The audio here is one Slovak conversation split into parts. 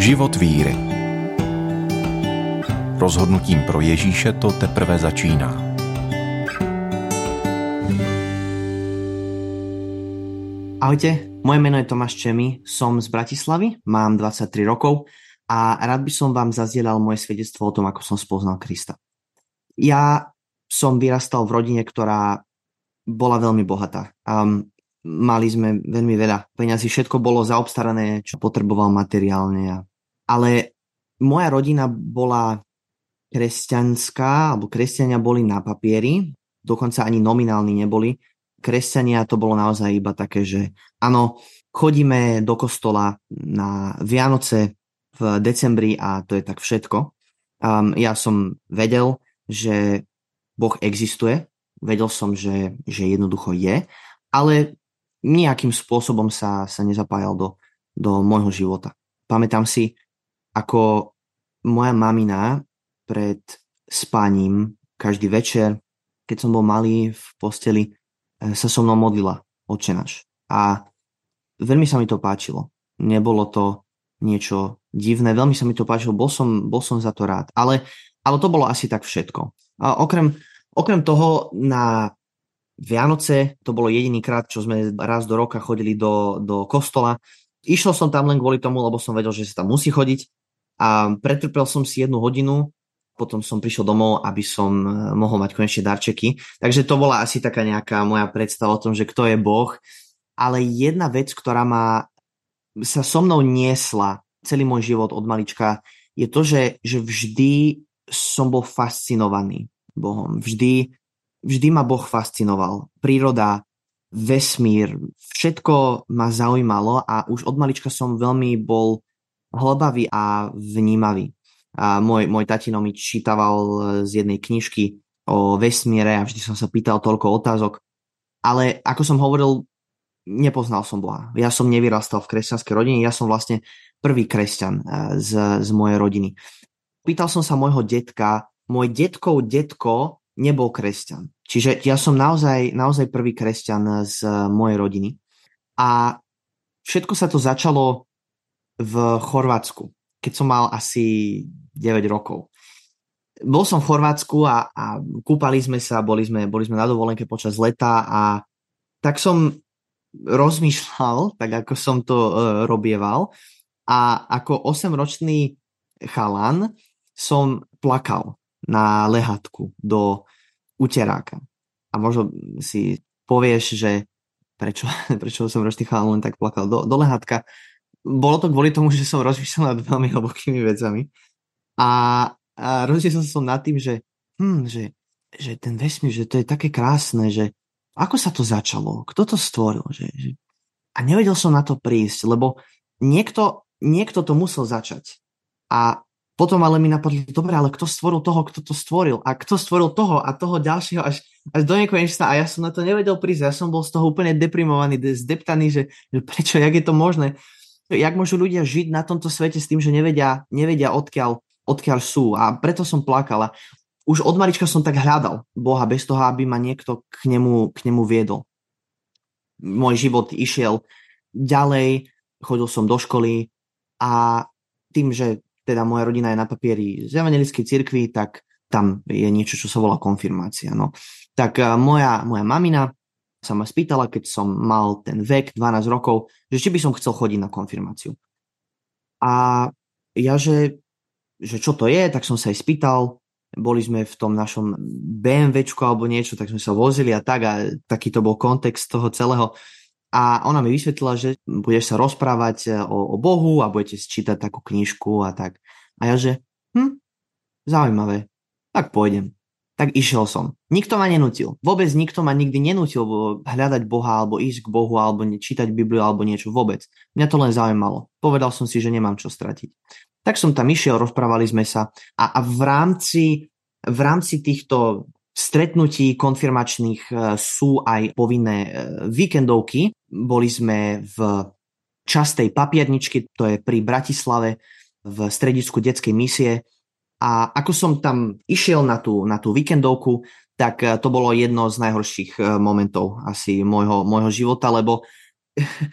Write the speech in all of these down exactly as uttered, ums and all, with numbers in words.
Život víry. Rozhodnutím pro Ježíše to teprve začíná. Ahojte, moje meno je Tomáš Čemi, som z Bratislavy, mám dvadsaťtri rokov a rád by som vám zazdieľal moje svedectvo o tom, ako som spoznal Krista. Ja som vyrastal v rodine, ktorá bola veľmi bohatá. Um, mali sme veľmi veľa peňazí, všetko bolo zaobstarané, čo potreboval materiálne. Ale moja rodina bola kresťanská, alebo kresťania boli na papieri, dokonca ani nominálni neboli. Kresťania to bolo naozaj iba také, že áno, chodíme do kostola na Vianoce v decembri a to je tak všetko. Um, ja som vedel, že Boh existuje, vedel som, že, že jednoducho je, ale nejakým spôsobom sa, sa nezapájal do, do môjho života. Pamätám si, ako moja mamina pred spaním každý večer, keď som bol malý v posteli, sa so mnou modlila Otče náš. A veľmi sa mi to páčilo. Nebolo to niečo divné, veľmi sa mi to páčilo, bol som, bol som za to rád. Ale, ale to bolo asi tak všetko. A okrem, okrem toho na Vianoce, to bolo jediný krát, čo sme raz do roka chodili do, do kostola. Išiel som tam len kvôli tomu, lebo som vedel, že sa tam musí chodiť. A pretrpel som si jednu hodinu, potom som prišiel domov, aby som mohol mať konečne darčeky. Takže to bola asi taká nejaká moja predstava o tom, že kto je Boh. Ale jedna vec, ktorá ma, sa so mnou niesla celý môj život od malička, je to, že, že vždy som bol fascinovaný Bohom. Vždy, vždy ma Boh fascinoval. Príroda, vesmír, všetko ma zaujímalo a už od malička som veľmi bol hlbavý a vnímavý. A môj, môj tatino mi čítaval z jednej knižky o vesmíre a vždy som sa pýtal toľko otázok. Ale ako som hovoril, nepoznal som Boha. Ja som nevyrastal v kresťanskej rodine, ja som vlastne prvý kresťan z, z mojej rodiny. Pýtal som sa môjho detka, môj detkov detko nebol kresťan. Čiže ja som naozaj, naozaj prvý kresťan z mojej rodiny. A všetko sa to začalo v Chorvátsku, keď som mal asi deväť rokov. Bol som v Chorvátsku a, a kúpali sme sa, boli sme, boli sme na dovolenke počas leta a tak som rozmýšľal, tak ako som to uh, robieval a ako osemročný chalan som plakal na lehatku do uteráka. A možno si povieš, že prečo, prečo som ročný chalan len tak plakal do, do lehatka. Bolo to kvôli tomu, že som rozmýšľal nad veľmi hlbokými vecami a, a rozmýšľal som nad tým, že, hm, že, že ten vesmír, že to je také krásne, že ako sa to začalo, kto to stvoril, že, že... a nevedel som na to prísť, lebo niekto, niekto to musel začať a potom ale mi napadlo, dobre, ale kto stvoril toho, kto to stvoril a kto stvoril toho a toho ďalšieho až, až do nekonečna a ja som na to nevedel prísť, ja som bol z toho úplne deprimovaný, zdeptaný, že, že prečo, jak je to možné. Jak môžu ľudia žiť na tomto svete s tým, že nevedia, nevedia odkiaľ, odkiaľ sú. A preto som plakala. Už od malička som tak hľadal Boha, bez toho, aby ma niekto k nemu, k nemu viedol. Môj život išiel ďalej, chodil som do školy a tým, že teda moja rodina je na papieri z evanjelickej cirkvi, tak tam je niečo, čo sa volá konfirmácia. No. Tak moja, moja mamina sa ma spýtala, keď som mal ten vek, dvanásť rokov, že či by som chcel chodiť na konfirmáciu. A ja, že, že čo to je, tak som sa aj spýtal, boli sme v tom našom BMWčku alebo niečo, tak sme sa vozili a tak a taký to bol kontext toho celého. A ona mi vysvetlila, že budeš sa rozprávať o, o Bohu a budete si čítať takú knižku a tak. A ja, že hm, zaujímavé, tak pôjdem. Tak išiel som. Nikto ma nenútil. Vôbec nikto ma nikdy nenútil hľadať Boha, alebo ísť k Bohu, alebo čítať Bibliu, alebo niečo. Vôbec. Mňa to len zaujímalo. Povedal som si, že nemám čo stratiť. Tak som tam išiel, rozprávali sme sa a, a v rámci, v rámci týchto stretnutí konfirmačných sú aj povinné víkendovky. Boli sme v častej papierničky, to je pri Bratislave, v stredisku detskej misie. A ako som tam išiel na tú, na tú víkendovku, tak to bolo jedno z najhorších momentov asi môjho, môjho života, lebo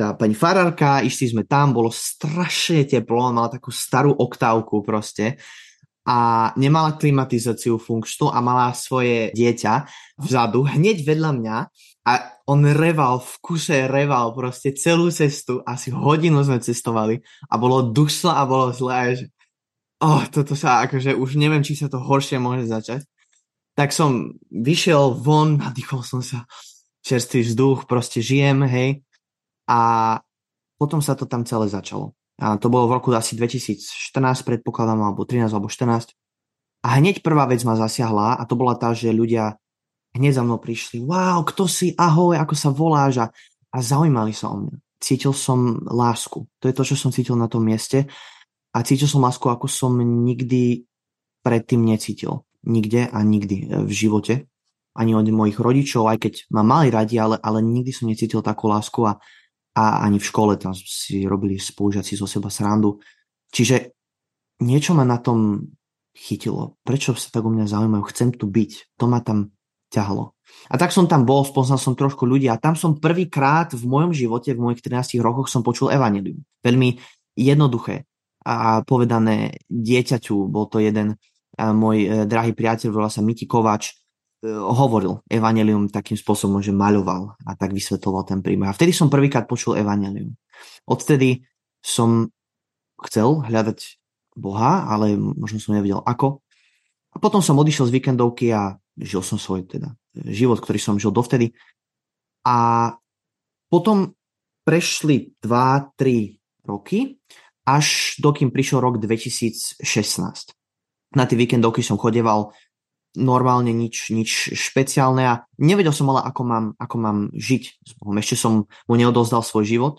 tá pani farárka, išli sme tam, bolo strašne teplo, mala takú starú oktávku proste a nemala klimatizáciu funkčnú a mala svoje dieťa vzadu, hneď vedľa mňa a on reval, v kuse reval proste celú cestu, asi hodinu sme cestovali a bolo dusno a bolo zlé a že oh, toto sa akože už neviem, či sa to horšie môže začať. Tak som vyšiel von, nadýchol som sa, čerstvý vzduch, proste žijem, hej. A potom sa to tam celé začalo. A to bolo v roku asi dvetisícštrnásť, predpokladám, alebo trinásť, alebo štrnásť. A hneď prvá vec ma zasiahla a to bola tá, že ľudia hneď za mnou prišli. Wow, kto si? Ahoj, ako sa voláš? A, a zaujímali sa o mňa. Cítil som lásku. To je to, čo som cítil na tom mieste. A cítil som lásku, ako som nikdy predtým necítil. Nikde a nikdy v živote. Ani od mojich rodičov, aj keď ma mali radi, ale, ale nikdy som necítil takú lásku a a ani v škole tam si robili spolužiaci zo seba srandu. Čiže niečo ma na tom chytilo. Prečo sa tak o mňa zaujímajú? Chcem tu byť. To ma tam ťahlo. A tak som tam bol, spoznal som trošku ľudí a tam som prvýkrát v mojom živote, v mojich trinástich rokoch som počul evanjelium. Veľmi jednoduché a povedané dieťaťu. Bol to jeden môj drahý priateľ, volá sa Miti Kováč, hovoril evanjelium takým spôsobom, že maľoval a tak vysvetloval ten príbeh. A vtedy som prvýkrát počul evanjelium. Odtedy som chcel hľadať Boha, ale možno som nevedel ako. A potom som odišiel z víkendovky a žil som svoj teda život, ktorý som žil dovtedy. A potom prešli dva tri roky, až dokým prišiel rok dvetisícšestnásť. Na tie víkendovky som chodeval normálne nič, nič špeciálne a nevedel som ale, ako mám, ako mám žiť s Bohom. Ešte som mu neodovzdal svoj život,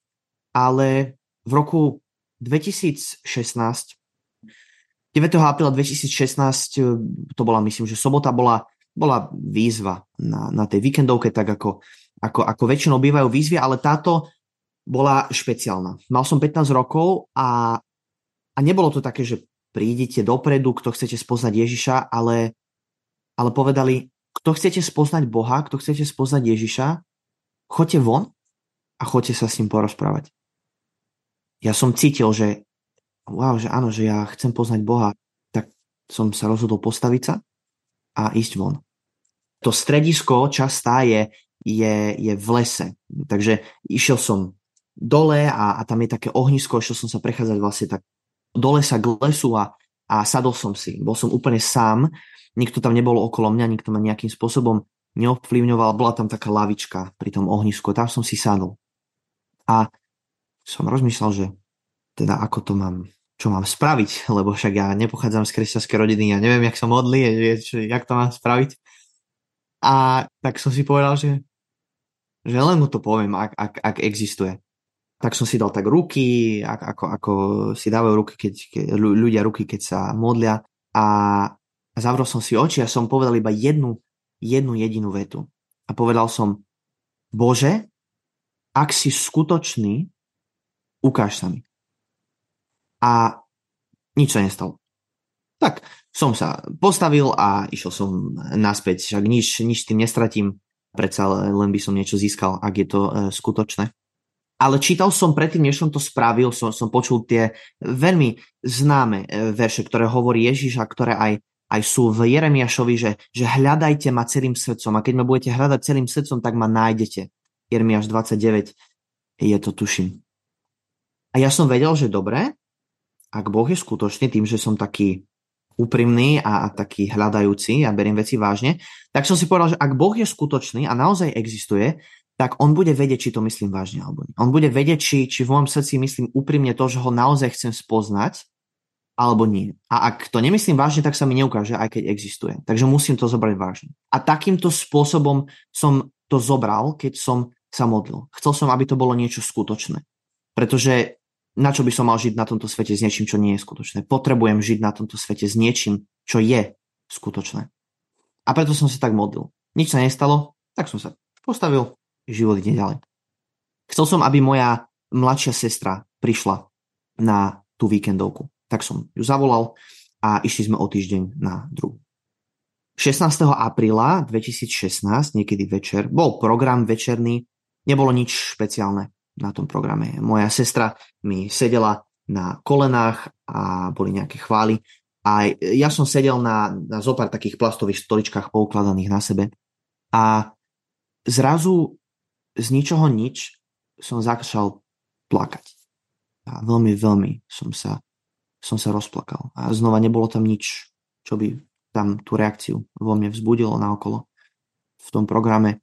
ale v roku dvetisícšestnásť, deviateho apríla dvetisícšestnásť, to bola, myslím, že sobota, bola, bola výzva na, na tej víkendovke, tak ako, ako, ako väčšinou bývajú výzvy, ale táto bola špeciálna. Mal som pätnásť rokov a, a nebolo to také, že prídite dopredu, kto chcete spoznať Ježiša, ale ale povedali, kto chcete spoznať Boha, kto chcete spoznať Ježiša, choďte von a choďte sa s ním porozprávať. Ja som cítil, že wow, že áno, že ja chcem poznať Boha, tak som sa rozhodol postaviť sa a ísť von. To stredisko častá je, je, je v lese, takže išiel som dole a, a tam je také ohnisko, išiel som sa prechádzať vlastne tak do lesa k lesu a, a sadol som si. Bol som úplne sám, nikto tam nebol okolo mňa, nikto ma nejakým spôsobom neovplyvňoval, bola tam taká lavička pri tom ohnisku, tam som si sadol. A som rozmýšľal, že teda ako to mám, čo mám spraviť, lebo však ja nepochádzam z kresťanskej rodiny, ja neviem, jak sa modlí, jak to mám spraviť. A tak som si povedal, že, že len mu to poviem, ak, ak, ak existuje. Tak som si dal tak ruky, ako, ako si dávajú ruky, keď, keď, ľudia ruky, keď sa modlia. A zavrel som si oči a som povedal iba jednu, jednu jedinú vetu. A povedal som, Bože, ak si skutočný, ukáž sa mi. A nič sa nestalo. Tak som sa postavil a išiel som naspäť. Však nič, nič tým nestratím. Predsa len by som niečo získal, ak je to e, skutočné. Ale čítal som predtým, než som to spravil, som, som počul tie veľmi známe verše, ktoré hovorí Ježiš a ktoré aj, aj sú v Jeremiášovi, že, že hľadajte ma celým srdcom a keď ma budete hľadať celým srdcom, tak ma nájdete. Jeremiáš dvadsaťdeväť je to, tuším. A ja som vedel, že dobre, ak Boh je skutočný tým, že som taký úprimný a, a taký hľadajúci a beriem veci vážne, tak som si povedal, že ak Boh je skutočný a naozaj existuje, tak on bude vedieť, či to myslím vážne alebo nie. On bude vedieť, či, či v mojom srdci myslím úprimne to, že ho naozaj chcem spoznať, alebo nie. A ak to nemyslím vážne, tak sa mi neukáže, aj keď existuje. Takže musím to zobrať vážne. A takýmto spôsobom som to zobral, keď som sa modlil. Chcel som, aby to bolo niečo skutočné. Pretože na čo by som mal žiť na tomto svete s niečím, čo nie je skutočné? Potrebujem žiť na tomto svete s niečím, čo je skutočné. A preto som sa tak modlil. Nič sa nestalo, tak som sa postavil. Život ide ďalej. Chcel som, aby moja mladšia sestra prišla na tú víkendovku. Tak som ju zavolal a išli sme o týždeň na druhú. šestnásteho apríla dvetisícšestnásť, niekedy večer, bol program večerný, nebolo nič špeciálne. na tom programe. Moja sestra mi sedela na kolenách a boli nejaké chvály. A ja som sedel na, na zopár takých plastových stoličkách poukladaných na sebe. A zrazu z ničoho nič som začal plakať. A veľmi, veľmi som sa, som sa rozplakal. A znova nebolo tam nič, čo by tam tú reakciu vo mne vzbudilo naokolo v tom programe.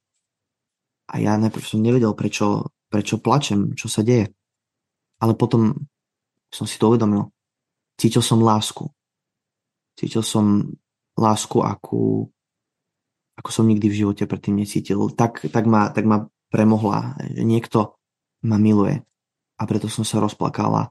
A ja najprv som nevedel, prečo, prečo plačem, čo sa deje. Ale potom som si to uvedomil. Cítil som lásku. Cítil som lásku, akú, ako som nikdy v živote predtým necítil. Tak, tak, ma, tak ma premohla, že niekto ma miluje. A preto som sa rozplakala.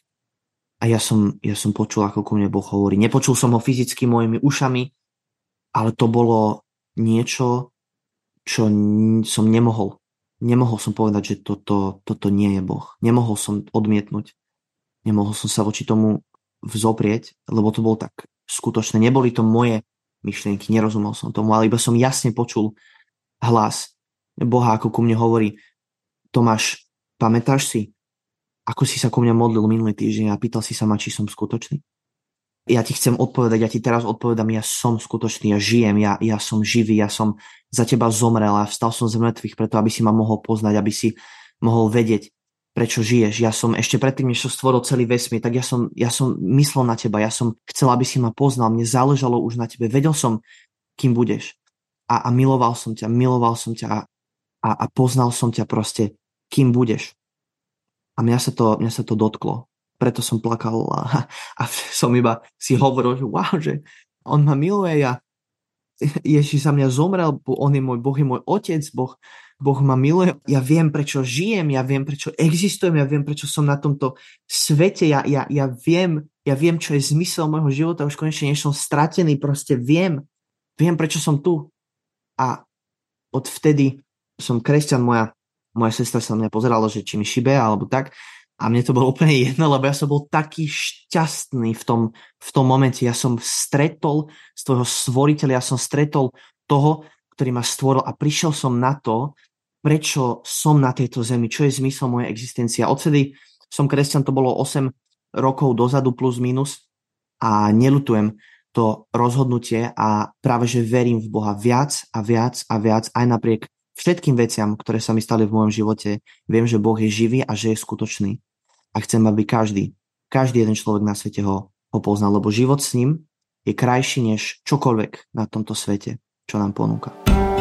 A ja som, ja som počul, ako ku mne Boh hovorí. Nepočul som ho fyzicky mojimi ušami, ale to bolo niečo, čo som nemohol. Nemohol som povedať, že toto, toto nie je Boh. Nemohol som odmietnúť. Nemohol som sa voči tomu vzoprieť, lebo to bolo tak skutočné. Neboli to moje myšlienky, nerozumel som tomu, ale iba som jasne počul hlas Boha, ako ku mne hovorí: Tomáš, pamätáš si, ako si sa ku mne modlil minulý týždeň a pýtal si sa ma, či som skutočný? Ja ti chcem odpovedať, ja ti teraz odpovedám, ja som skutočný, ja žijem, ja, ja som živý, ja som za teba zomrel a vstal som z mŕtvych preto, aby si ma mohol poznať, aby si mohol vedieť, prečo žiješ. Ja som ešte predtým, než som stvoril celý vesmír, tak ja som, ja som myslel na teba, ja som chcel, aby si ma poznal, mne záležalo už na tebe, vedel som, kým budeš. A, a miloval som ťa, miloval som ťa a, a, a poznal som ťa proste, kým budeš. A mňa sa to, mňa sa to dotklo. Preto som plakal a, a som iba si hovoril, že wow, že on ma miluje, ja Ježiš za mňa zomrel, on je môj Boh, je môj otec, Boh, Boh ma miluje. Ja viem, prečo žijem, ja viem, prečo existujem, ja viem, prečo som na tomto svete, ja, ja, ja, viem, ja viem, čo je zmysel môjho života, už konečne nie som stratený, proste viem, viem, prečo som tu. A od vtedy som kresťan, moja, moja sestra sa na mňa pozerala, že či mi šibe, alebo tak. A mne to bolo úplne jedno, lebo ja som bol taký šťastný v tom, v tom momente. Ja som stretol svojho stvoriteľa, ja som stretol toho, ktorý ma stvoril a prišiel som na to, prečo som na tejto zemi, čo je zmysel mojej existencie. Odvtedy som kresťan, to bolo osem rokov dozadu plus minus a neľutujem to rozhodnutie a práve, že verím v Boha viac a viac a viac aj napriek všetkým veciam, ktoré sa mi stali v mojom živote. Viem, že Boh je živý a že je skutočný. A chcem, aby každý, každý jeden človek na svete ho, ho poznal, lebo život s ním je krajší než čokoľvek na tomto svete, čo nám ponúka.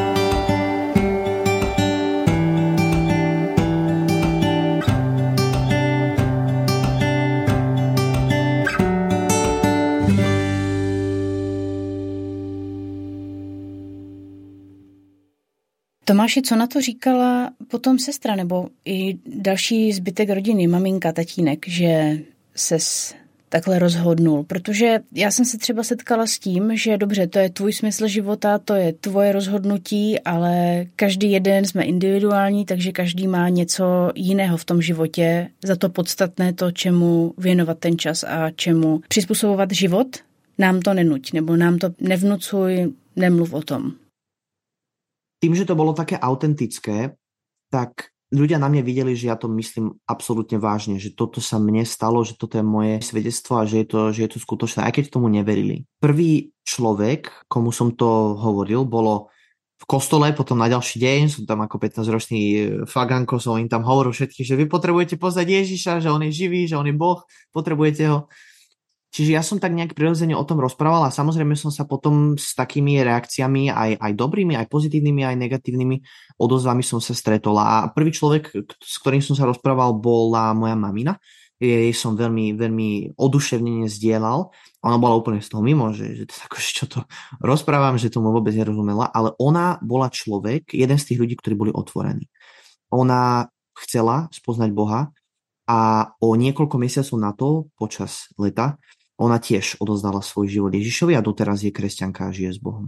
Tomáši, co na to říkala potom sestra nebo i další zbytek rodiny, maminka, tatínek, že ses takhle rozhodnul? Protože já jsem se třeba setkala s tím, že dobře, to je tvůj smysl života, to je tvoje rozhodnutí, ale každý jeden jsme individuální, takže každý má něco jiného v tom životě. Za to podstatné to, čemu věnovat ten čas a čemu přizpůsobovat život, nám to nenuť, nebo nám to nevnucuj, nemluv o tom. Tým, že to bolo také autentické, tak ľudia na mne videli, že ja to myslím absolútne vážne, že toto sa mne stalo, že toto je moje svedectvo a že je to, že je to skutočné, aj keď tomu neverili. Prvý človek, komu som to hovoril, bolo v kostole, potom na ďalší deň, som tam ako pätnásťročný faganko, som im tam hovoril všetkých, že vy potrebujete poznať Ježiša, že on je živý, že on je Boh, potrebujete ho. Čiže ja som tak nejak prirodzene o tom rozprával a samozrejme som sa potom s takými reakciami aj, aj dobrými, aj pozitívnymi, aj negatívnymi odozvami som sa stretol. A prvý človek, s ktorým som sa rozprával, bola moja mamina. Jej som veľmi, veľmi oduševnene zdieľal. Ona bola úplne z toho mimo, že, že to, akože, čo to rozprávam, že tomu vôbec nerozumela. Ale ona bola človek, jeden z tých ľudí, ktorí boli otvorení. Ona chcela spoznať Boha a o niekoľko mesiacov na to, počas leta, ona tiež odozdala svoj život Ježišovi a doteraz je kresťanka a žije s Bohom.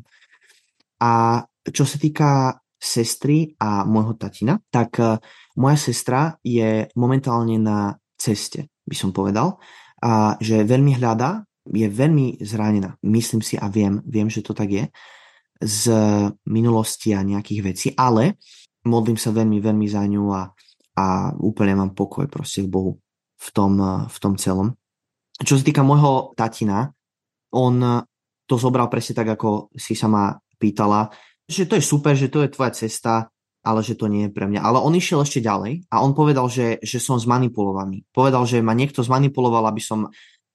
A čo sa týka sestry a môjho tatina, tak moja sestra je momentálne na ceste, by som povedal, a že veľmi hľadá, je veľmi zranená. Myslím si a viem, viem, že to tak je, z minulosti a nejakých vecí, ale modlím sa veľmi, veľmi za ňu a a úplne mám pokoj proste v Bohu v tom, v tom celom. Čo sa týka môjho tatina, on to zobral presne tak, ako si sa ma pýtala, že to je super, že to je tvoja cesta, ale že to nie je pre mňa. Ale on išiel ešte ďalej a on povedal, že, že som zmanipulovaný. Povedal, že ma niekto zmanipuloval, aby som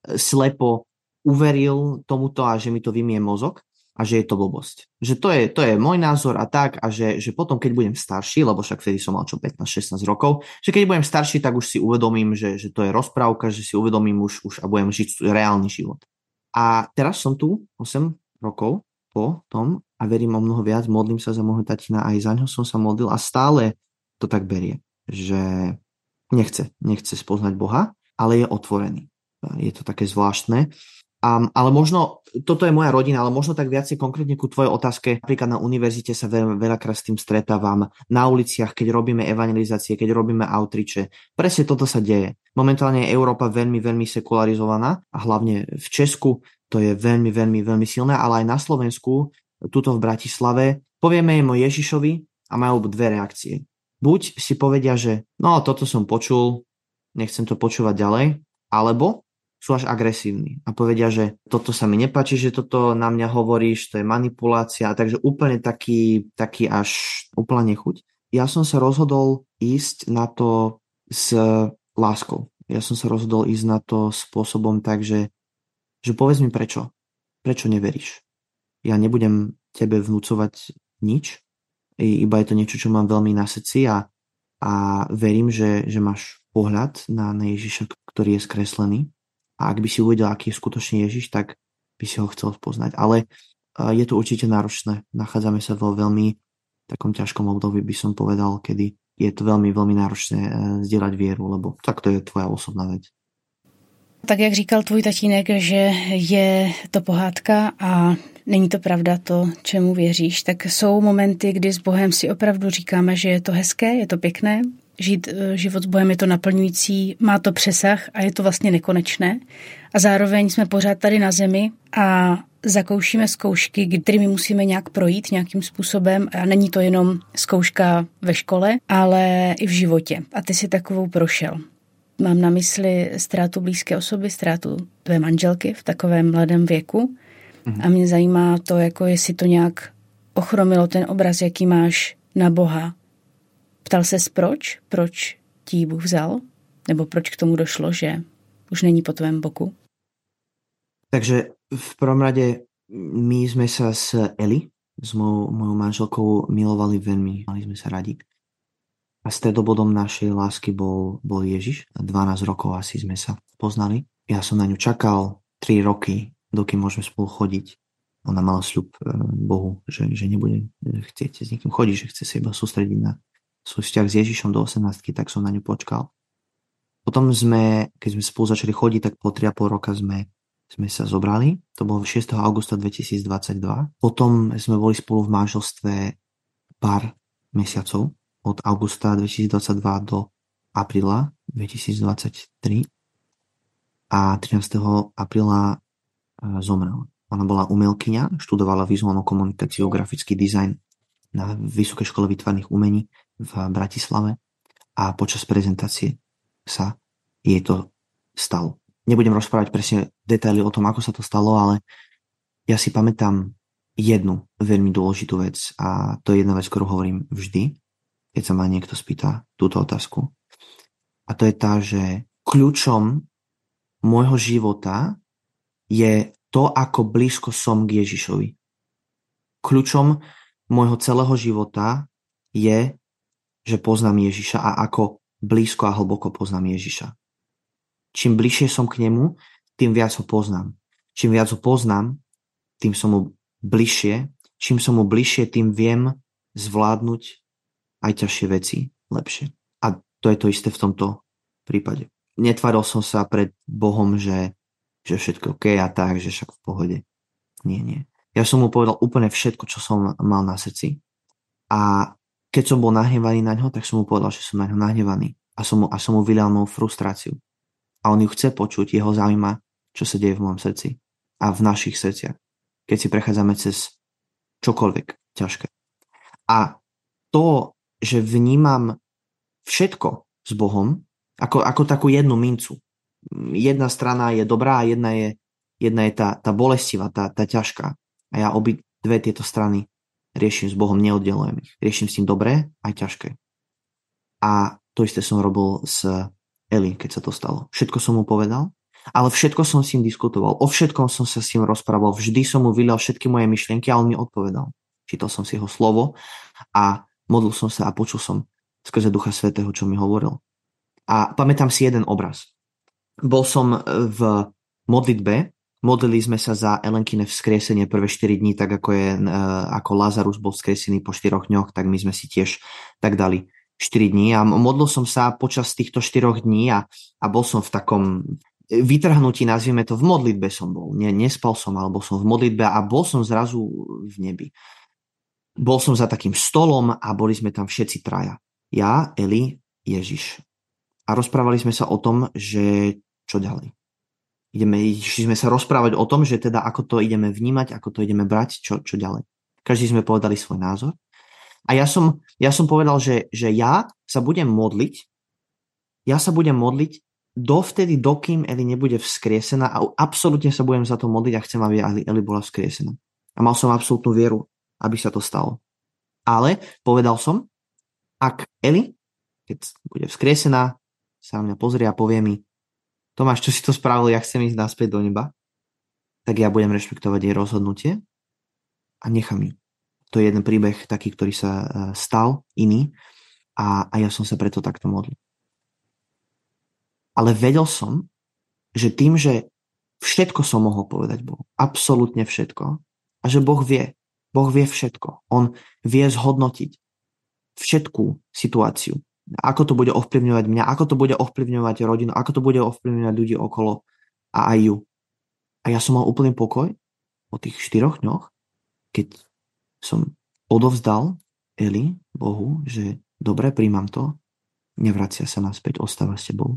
slepo uveril tomuto a že mi to vymie mozog a že je to blbosť. Že to je, to je môj názor a tak a že, že potom, keď budem starší, lebo však vtedy som mal čo pätnásť šestnásť rokov, že keď budem starší, tak už si uvedomím, že, že to je rozprávka, že si uvedomím už, už a budem žiť reálny život. A teraz som tu osem rokov po tom a verím o mnoho viac, modlím sa za môjho tatina, aj za ňo som sa modlil a stále to tak berie, že nechce, nechce spoznať Boha, ale je otvorený. Je to také zvláštne. Um, ale možno, toto je moja rodina, ale možno tak viacej konkrétne ku tvojej otázke. Napríklad na univerzite sa veľ, veľakrát s tým stretávam, na uliciach, keď robíme evangelizácie, keď robíme outreache. Presne toto sa deje. Momentálne je Európa veľmi, veľmi sekularizovaná a hlavne v Česku to je veľmi, veľmi, veľmi silné, ale aj na Slovensku, tuto v Bratislave, povieme im o Ježišovi a majú dve reakcie. Buď si povedia, že no, toto som počul, nechcem to počúvať ďalej, alebo sú až agresívni a povedia, že toto sa mi nepáči, že toto na mňa hovoríš, to je manipulácia, takže úplne taký, taký až úplne nechuť. Ja som sa rozhodol ísť na to s láskou. Ja som sa rozhodol ísť na to spôsobom tak, že, že povedz mi prečo. Prečo neveríš? Ja nebudem tebe vnúcovať nič, iba je to niečo, čo mám veľmi na srdci a, a verím, že, že máš pohľad na, na Ježiša, ktorý je skreslený. A ak by si uvedel, aký je skutočne Ježiš, tak by si ho chcel spoznať. Ale je to určite náročné. Nachádzame sa vo veľmi takom ťažkom období, by som povedal, kedy je to veľmi, veľmi náročné zdieľať vieru, lebo tak to je tvoja osobná vec. Tak jak říkal tvůj tatínek, že je to pohádka a není to pravda to, čemu věříš, tak jsou momenty, kdy s Bohem si opravdu říkáme, že je to hezké, je to pěkné, žít život s Bohem je to naplňující, má to přesah a je to vlastně nekonečné. A zároveň jsme pořád tady na zemi a zakoušíme zkoušky, kterými musíme nějak projít nějakým způsobem. A není to jenom zkouška ve škole, ale i v životě. A ty si takovou prošel. Mám na mysli ztrátu blízké osoby, ztrátu tvé manželky v takovém mladém věku. Mhm. A mě zajímá to, jako jestli to nějak ochromilo ten obraz, jaký máš na Boha. Ptal ses proč? Proč ti Bůh vzal? Nebo proč k tomu došlo, že už není po tvém boku? Takže v prvom rade my sme sa s Eli, s mojou, mojou manželkou, milovali veľmi. Mali sme sa radi. A stredobodom našej lásky bol, bol Ježiš. dvanásť rokov asi sme sa poznali. Ja som na ňu čakal tri roky, dokým môžeme spolu chodiť. Ona mala sľub Bohu, že, že nebude chcieť s nikým chodiť, že chce sa iba sústrediť na svoj vzťah s Ježišom do osemnástky, tak som na ňu počkal. Potom sme, keď sme spolu začali chodiť, tak po tri a pol roka sme, sme sa zobrali. To bolo šiesteho augusta dvetisícdvadsaťdva. Potom sme boli spolu v manželstve pár mesiacov. Od augusta dvetisícdvadsaťdva do apríla dvetisícdvadsaťtri. A trinásteho apríla zomrela. Ona bola umelkyňa, študovala vizuálnu komunikáciu, grafický dizajn na Vysokej škole výtvarných umení v Bratislave a počas prezentácie sa jej to stalo. Nebudem rozprávať presne detaily o tom, ako sa to stalo, ale ja si pamätám jednu veľmi dôležitú vec a to je jedna vec, ktorú hovorím vždy, keď sa ma niekto spýta túto otázku. A to je tá, že kľúčom môjho života je to, ako blízko som k Ježišovi. Kľúčom môjho celého života je, že poznám Ježiša a ako blízko a hlboko poznám Ježiša. Čím bližšie som k nemu, tým viac ho poznám. Čím viac ho poznám, tým som mu bližšie. Čím som mu bližšie, tým viem zvládnuť aj ťažšie veci lepšie. A to je to isté v tomto prípade. Netváril som sa pred Bohom, že, že všetko OK a tak, že však v pohode. Nie, nie. Ja som mu povedal úplne všetko, čo som mal na srdci. A keď som bol nahnevaný na ňo, tak som mu povedal, že som na ňo nahnevaný. A som mu, a som mu vylial moju frustráciu. A on ju chce počuť, jeho zaujíma, čo sa deje v mojom srdci. A v našich srdciach. Keď si prechádzame cez čokoľvek ťažké. A to, že vnímam všetko, s Bohom, ako, ako takú jednu mincu. Jedna strana je dobrá a jedna je, jedna je tá, tá bolestivá, tá, tá ťažká. A ja obi dve tieto strany riešim s Bohom, neoddelujem ich. Riešim s tým dobré aj ťažké. A to isté som robil s Eli, keď sa to stalo. Všetko som mu povedal, ale všetko som s ním diskutoval. O všetkom som sa s ním rozprával. Vždy som mu vylial všetky moje myšlienky a on mi odpovedal. Čítal som si jeho slovo a modlil som sa a počul som skrze Ducha Svätého, čo mi hovoril. A pamätám si jeden obraz. Bol som v modlitbe, modlili sme sa za Elenkine vzkriesenie prvé štyri dní, tak ako, je, ako Lazarus bol vzkriesený po štyroch dňoch, tak my sme si tiež tak dali štyri dní. A modlil som sa počas týchto štyroch dní a, a bol som v takom vytrhnutí, nazvime to, v modlitbe som bol. Nie, nespal som, ale bol som v modlitbe a bol som zrazu v nebi. Bol som za takým stolom a boli sme tam všetci traja. Ja, Eli, Ježiš. A rozprávali sme sa o tom, že čo ďalej. Ideme, išli sme sa rozprávať o tom, že teda ako to ideme vnímať, ako to ideme brať, čo, čo ďalej. Každý sme povedali svoj názor. A ja som, ja som povedal, že, že ja sa budem modliť, ja sa budem modliť dovtedy, dokým Eli nebude vzkriesená a absolútne sa budem za to modliť a chcem, aby Eli, Eli bola vzkriesená. A mal som absolútnu vieru, aby sa to stalo. Ale povedal som, ak Eli, keď bude vzkriesená, sa na mňa pozrie a povie mi: Tomáš, čo si to spravil, ja chcem ísť naspäť do neba, tak ja budem rešpektovať jej rozhodnutie a nechám ju. To je jeden príbeh taký, ktorý sa stal, iný, a, a ja som sa preto takto modlil. Ale vedel som, že tým, že všetko som mohol povedať Bohu, absolútne všetko, a že Boh vie, Boh vie všetko. On vie zhodnotiť všetkú situáciu. Ako to bude ovplyvňovať mňa, ako to bude ovplyvňovať rodinu, ako to bude ovplyvňovať ľudí okolo a aj ju. A ja som mal úplný pokoj po tých štyroch dňoch, keď som odovzdal Eli Bohu, že dobre, príjmam to, nevracia sa naspäť, ostáva s tebou.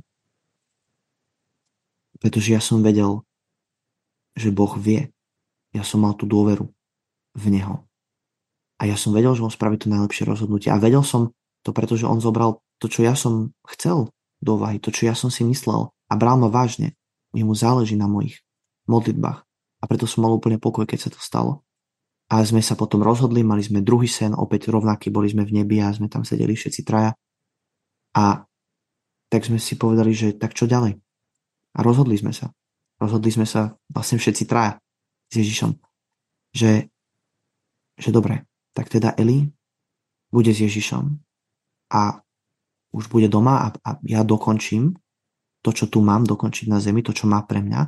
Pretože ja som vedel, že Boh vie. Ja som mal tú dôveru v Neho. A ja som vedel, že on spraví to najlepšie rozhodnutie. A vedel som to, pretože on zobral to, čo ja som chcel do úvahy, to, čo ja som si myslel, a bral ma vážne. Jemu záleží na mojich modlitbách. A preto som mal úplne pokoj, keď sa to stalo. A sme sa potom rozhodli, mali sme druhý sen, opäť rovnaký, boli sme v nebi a sme tam sedeli všetci traja. A tak sme si povedali, že tak čo ďalej? A rozhodli sme sa. Rozhodli sme sa vlastne všetci traja s Ježišom, že, že dobre, tak teda Eli bude s Ježišom a už bude doma a, a ja dokončím to, čo tu mám, dokončiť na zemi, to, čo má pre mňa,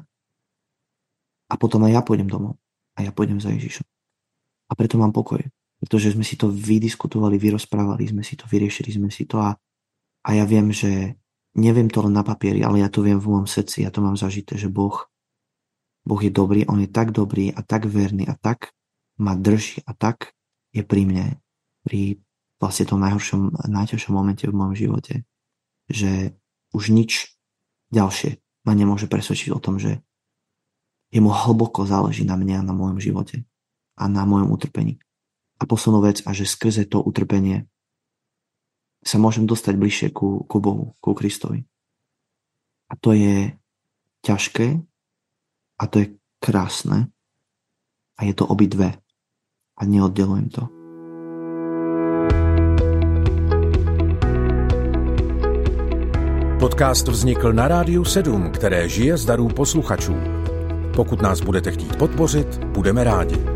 a potom aj ja pôjdem domov a ja pôjdem za Ježišom. A preto mám pokoj, pretože sme si to vydiskutovali, vyrozprávali, sme si to vyriešili, sme si to a, a ja viem, že neviem to len na papieri, ale ja to viem v môjom srdci, ja to mám zažité, že Boh, Boh je dobrý, on je tak dobrý a tak verný a tak ma drží a tak je pri mne, pri vlastne tom najhoršom, najťažšom momente v mojom živote, že už nič ďalšie ma nemôže presvedčiť o tom, že jemu hlboko záleží na mne a na mojom živote a na mojom utrpení. A poslednú vec, a že skrze to utrpenie sa môžem dostať bližšie ku, ku Bohu, ku Kristovi. A to je ťažké a to je krásne a je to obidve a neoddelujem to. Podcast vznikl na Rádiu sedm, které žije z darů posluchačů. Pokud nás budete chtít podpořit, budeme rádi.